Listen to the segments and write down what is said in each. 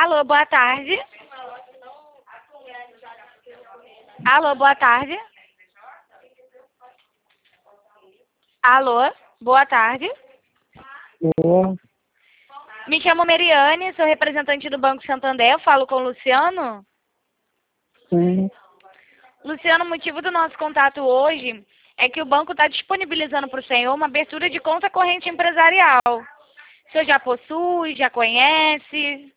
Alô, boa tarde. Alô, boa tarde. Alô, boa tarde. Boa, Me chamo Meriane, sou representante do Banco Santander, falo com o Luciano. sim. Luciano, o motivo do nosso contato hoje é que o banco está disponibilizando para o senhor uma abertura de conta corrente empresarial. O senhor já possui, já conhece?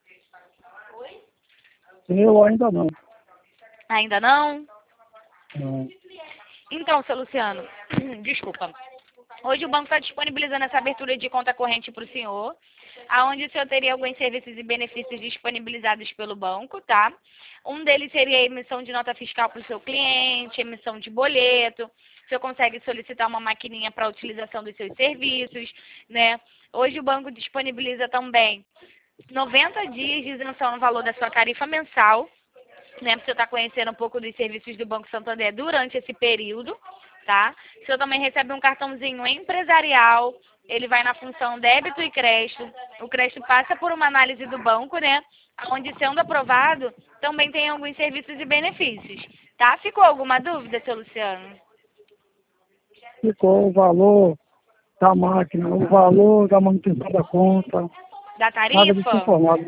Eu ainda não. Ainda não? Não. Então, seu Luciano, desculpa. Hoje o banco está disponibilizando essa abertura de conta corrente para o senhor, aonde o senhor teria alguns serviços e benefícios disponibilizados pelo banco, tá? Um deles seria a emissão de nota fiscal para o seu cliente, emissão de boleto. O senhor consegue solicitar uma maquininha para a utilização dos seus serviços, né? Hoje o banco disponibiliza também 90 dias de isenção no valor da sua tarifa mensal, né, para você estar conhecendo um pouco dos serviços do Banco Santander durante esse período, tá? O senhor também recebe um cartãozinho empresarial, ele vai na função débito e crédito. O crédito passa por uma análise do banco, né, onde, sendo aprovado, também tem alguns serviços e benefícios, tá? Ficou alguma dúvida, seu Luciano? Ficou o valor da máquina, o valor da manutenção da conta, Da nada disso tarifa? informado.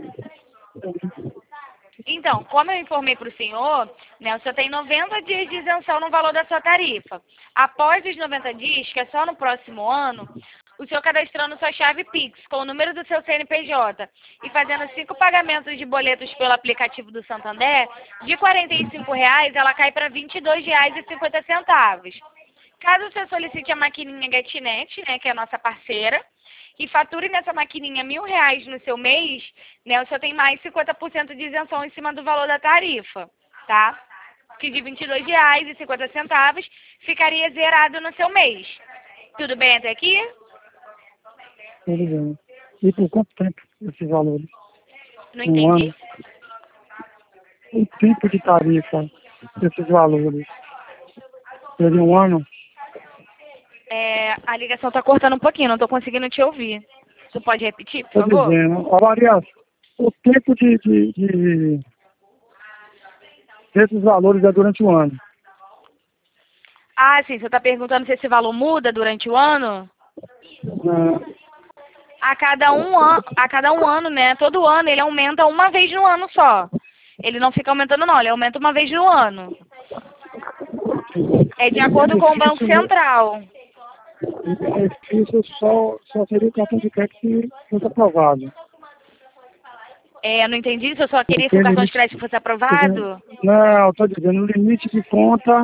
Então, como eu informei para o senhor, né, o senhor tem 90 dias de isenção no valor da sua tarifa. Após os 90 dias, que é só no próximo ano, o senhor cadastrando sua chave Pix com o número do seu CNPJ e fazendo 5 pagamentos de boletos pelo aplicativo do Santander, de R$ 45, ela cai para R$ 22,50. Caso você solicite a maquininha GetNet, né, que é a nossa parceira, e fature nessa maquininha R$ 1.000 no seu mês, né, o senhor tem mais 50% de isenção em cima do valor da tarifa, tá? Que de R$ 22,50 ficaria zerado no seu mês. Tudo bem até aqui? Tudo bem. E por quanto tempo esses valores? Não Um entendi? ano? O tipo de tarifa desses valores? Seria um ano? A ligação está cortando um pouquinho, não estou conseguindo te ouvir. Você pode repetir, por Estou favor? dizendo, a variação, o tempo desses valores é durante o ano. Ah, sim, você está perguntando se esse valor muda durante o ano? Ah, A cada um ano, né? Todo ano ele aumenta uma vez no ano só. Ele não fica aumentando não, ele aumenta uma vez no ano. É de e acordo com o Banco Central. benefício só seria o cartão de crédito se fosse aprovado. Eu não entendi, se eu só queria que Porque o cartão de limite, crédito fosse aprovado. não, estou dizendo, o limite de conta,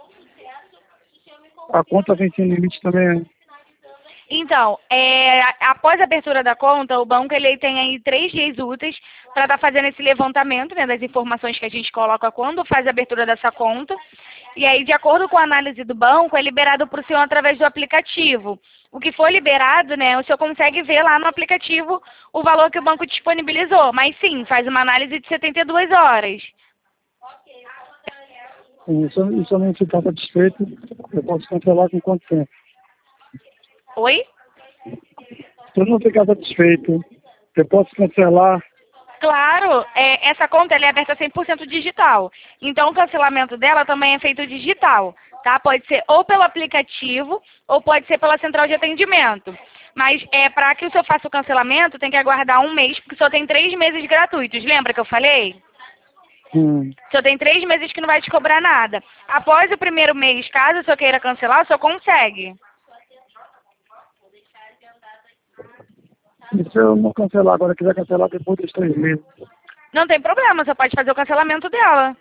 a conta vem sem limite também. Então, após a abertura da conta, o banco ele tem aí 3 dias úteis para estar fazendo esse levantamento, né, das informações que a gente coloca quando faz a abertura dessa conta. E aí, de acordo com a análise do banco, é liberado para o senhor através do aplicativo. O que for liberado, né, o senhor consegue ver lá no aplicativo o valor que o banco disponibilizou. Mas sim, faz uma análise de 72 horas. E se eu não ficar satisfeito, eu posso cancelar com quanto tempo? Oi? Se eu não ficar satisfeito, eu posso cancelar. Claro, essa conta ela é aberta 100% digital. Então, o cancelamento dela também é feito digital, tá? Pode ser ou pelo aplicativo ou pode ser pela central de atendimento. Mas para que o senhor faça o cancelamento, tem que aguardar um mês, porque o senhor tem 3 meses gratuitos. Lembra que eu falei? O senhor tem 3 meses que não vai te cobrar nada. Após o primeiro mês, caso o senhor queira cancelar, o senhor consegue. E se eu não cancelar agora, quiser cancelar depois dos 3 meses? Não tem problema, você pode fazer o cancelamento dela.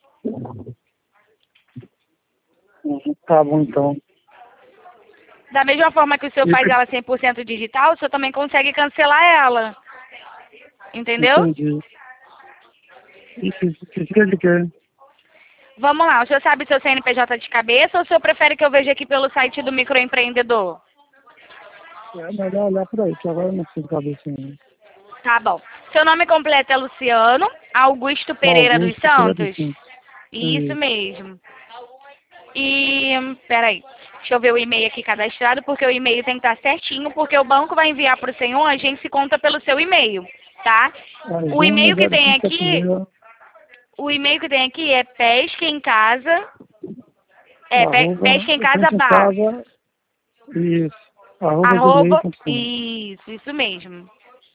Tá bom, então. Da mesma forma que o senhor faz ela 100% digital, o senhor também consegue cancelar ela. Entendeu? Entendi. E precisa de quê? Vamos lá, o senhor sabe seu CNPJ de cabeça ou o senhor prefere que eu veja aqui pelo site do microempreendedor? É melhor olhar por aí, que agora eu não sei de cabeça ainda. Tá bom. Seu nome completo é Luciano Augusto Pereira dos Augusto Pereira dos Santos? Santos. Isso mesmo. E, peraí. Deixa eu ver o e-mail aqui cadastrado, porque o e-mail tem que estar certinho, porque o banco vai enviar para o senhor, a gente se conta pelo seu e-mail, tá? O e-mail que tem aqui, o e-mail que tem aqui é pesca em casa, pesca em casa bar, Isso. arroba, gmail.com. isso mesmo.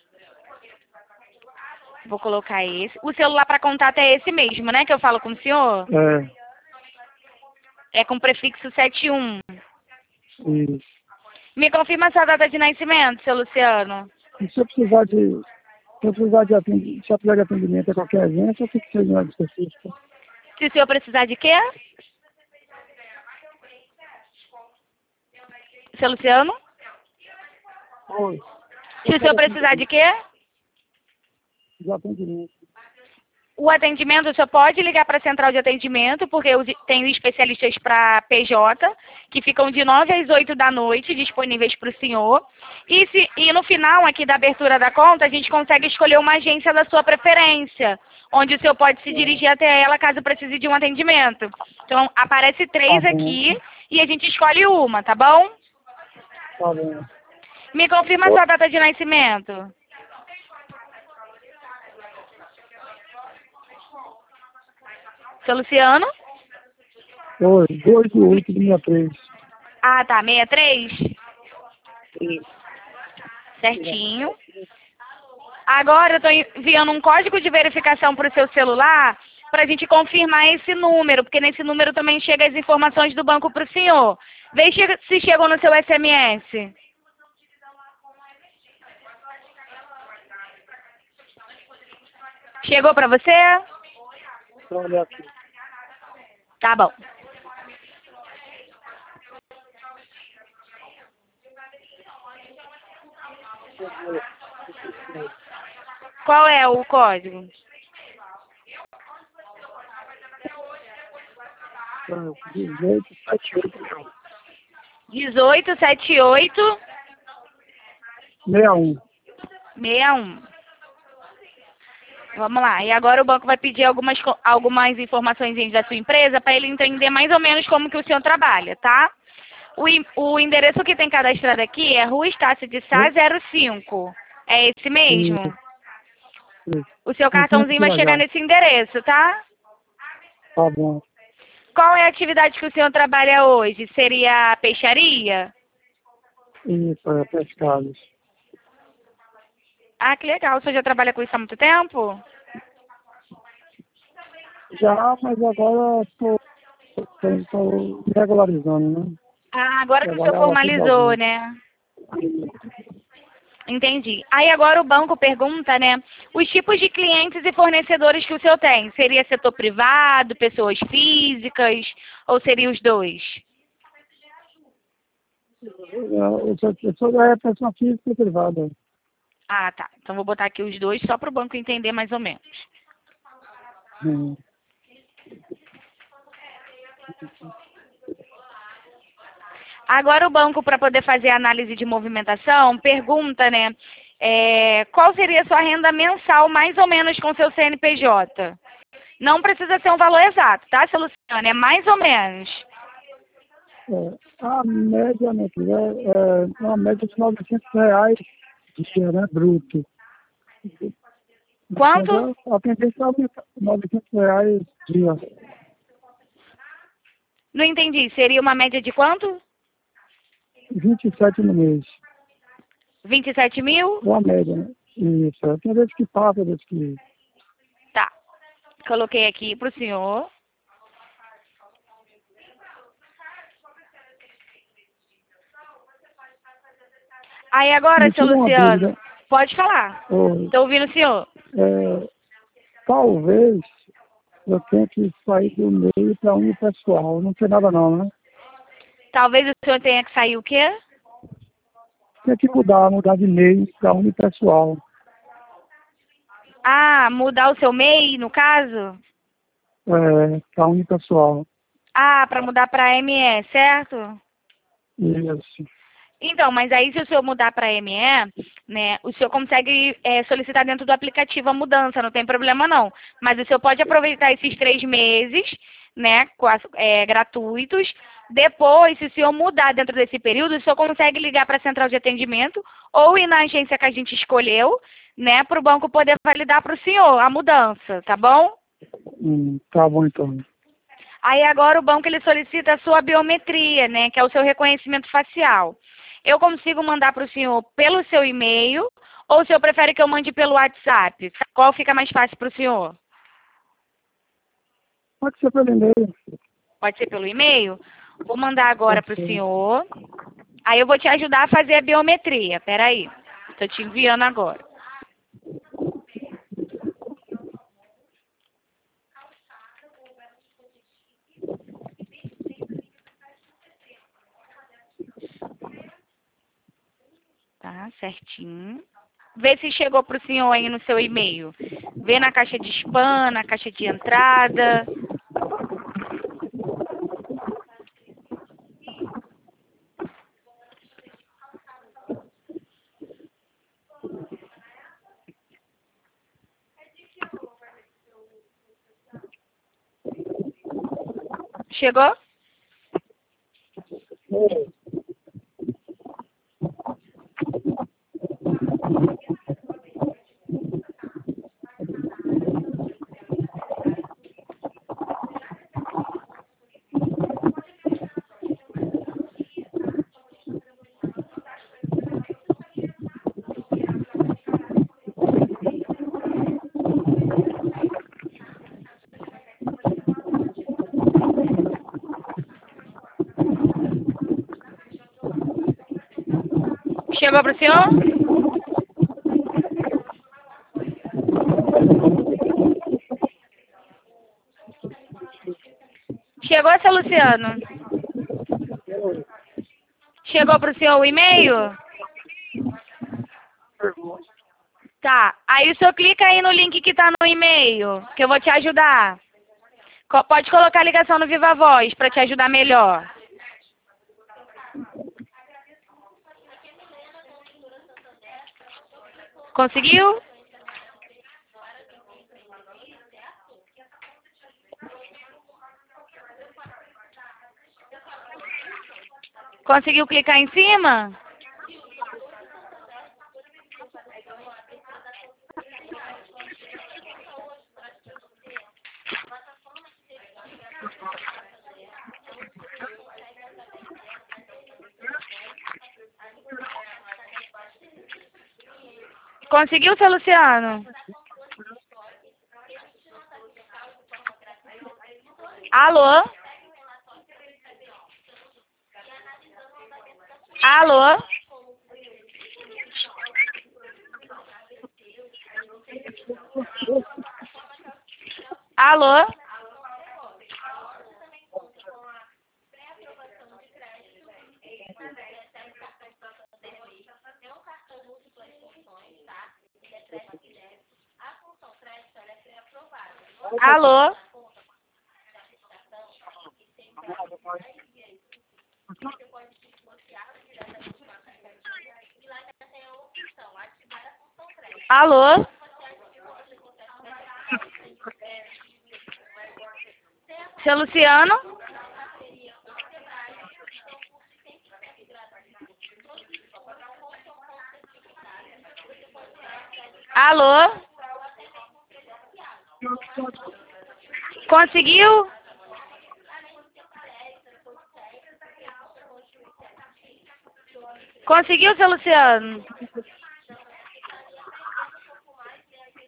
Vou colocar esse. O celular para contato é esse mesmo, né, que eu falo com o senhor? É com prefixo 71. Isso. Me confirma sua data de nascimento, seu Luciano. E se eu precisar de atendimento a qualquer agência, o que seja mais específico? Se o senhor precisar de quê? Seu Luciano? Oi. Se o senhor precisar de quê? De atendimento. O atendimento, o senhor pode ligar para a central de atendimento, porque eu tenho especialistas para PJ, que ficam de 9 às 8 da noite, disponíveis para o senhor. E no final aqui da abertura da conta, a gente consegue escolher uma agência da sua preferência, onde o senhor pode se dirigir até ela caso precise de um atendimento. Então, aparece 3 aqui e a gente escolhe uma, tá bom? Tá bom. Me confirma a sua data de nascimento. Seu Luciano? Oi, 2/8/63. Ah, tá. 63? Certinho. Agora eu estou enviando um código de verificação para o seu celular para a gente confirmar esse número, porque nesse número também chegam as informações do banco para o senhor. Veja se chegou no seu SMS. Chegou para você? Olha aqui. Tá bom. Qual é o código? 1878. 1878 61. 61. Vamos lá. E agora o banco vai pedir algumas informações da sua empresa para ele entender mais ou menos como que o senhor trabalha, tá? O endereço que tem cadastrado aqui é Rua Estácio de Sá 05. É esse mesmo? Isso. O seu cartãozinho vai chegar nesse endereço, tá? Tá bom. Qual é a atividade que o senhor trabalha hoje? Seria a peixaria? Isso, pescados. Ah, que legal. O senhor já trabalha com isso há muito tempo? Já, mas agora estou me regularizando, né? Ah, agora que o senhor formalizou, né? Entendi. Aí agora o banco pergunta, né, os tipos de clientes e fornecedores que o senhor tem. Seria setor privado, pessoas físicas, ou seria os dois? Eu sou da pessoa física e privada. Ah, tá. Então vou botar aqui os dois só para o banco entender mais ou menos. Agora o banco, para poder fazer a análise de movimentação, pergunta, né, qual seria a sua renda mensal, mais ou menos, com seu CNPJ? Não precisa ser um valor exato, tá, seu Luciano? É mais ou menos. A média, né, é uma média de R$ 900 dia, né, bruto. Quanto? A tendência é aumentar R$ 900 dia. Não entendi. Seria uma média de quanto? 27 no mês. 27 mil? Uma média, né? Isso. Tem vezes que passa, vezes que... Tá. Coloquei aqui para o senhor. Aí agora, seu Luciano, pode falar. Estou ouvindo o senhor. Talvez eu tenha que sair do meio para unipessoal. Não tem nada não, né? Talvez o senhor tenha que sair o quê? Tem que mudar de meio para unipessoal. Ah, mudar o seu MEI, no caso? Para unipessoal. Ah, para mudar para ME, certo? Isso. Então, mas aí se o senhor mudar para ME, né, o senhor consegue solicitar dentro do aplicativo a mudança, não tem problema não. Mas o senhor pode aproveitar esses 3 meses, né, gratuitos. Depois, se o senhor mudar dentro desse período, o senhor consegue ligar para a central de atendimento ou ir na agência que a gente escolheu, né, para o banco poder validar para o senhor a mudança, tá bom? Tá bom, então. Aí agora o banco ele solicita a sua biometria, né, que é o seu reconhecimento facial. Eu consigo mandar para o senhor pelo seu e-mail ou o senhor prefere que eu mande pelo WhatsApp? Qual fica mais fácil para o senhor? Pode ser pelo e-mail. Pode ser pelo e-mail? Vou mandar agora para o senhor. Aí eu vou te ajudar a fazer a biometria. Peraí. Estou te enviando agora. Tá, certinho. Vê se chegou para o senhor aí no seu e-mail. Vê na caixa de spam, na caixa de entrada. Chegou? Chegou para o senhor? Chegou, seu Luciano? Chegou para o senhor o e-mail? Tá. Aí o senhor clica aí no link que tá no e-mail, que eu vou te ajudar. Pode colocar a ligação no Viva Voz para te ajudar melhor. Conseguiu? Conseguiu clicar em cima? Conseguiu, seu Luciano? Alô? Alô? Alô? Alô? Alô? Seu Luciano? Alô? Conseguiu? Conseguiu, seu Luciano?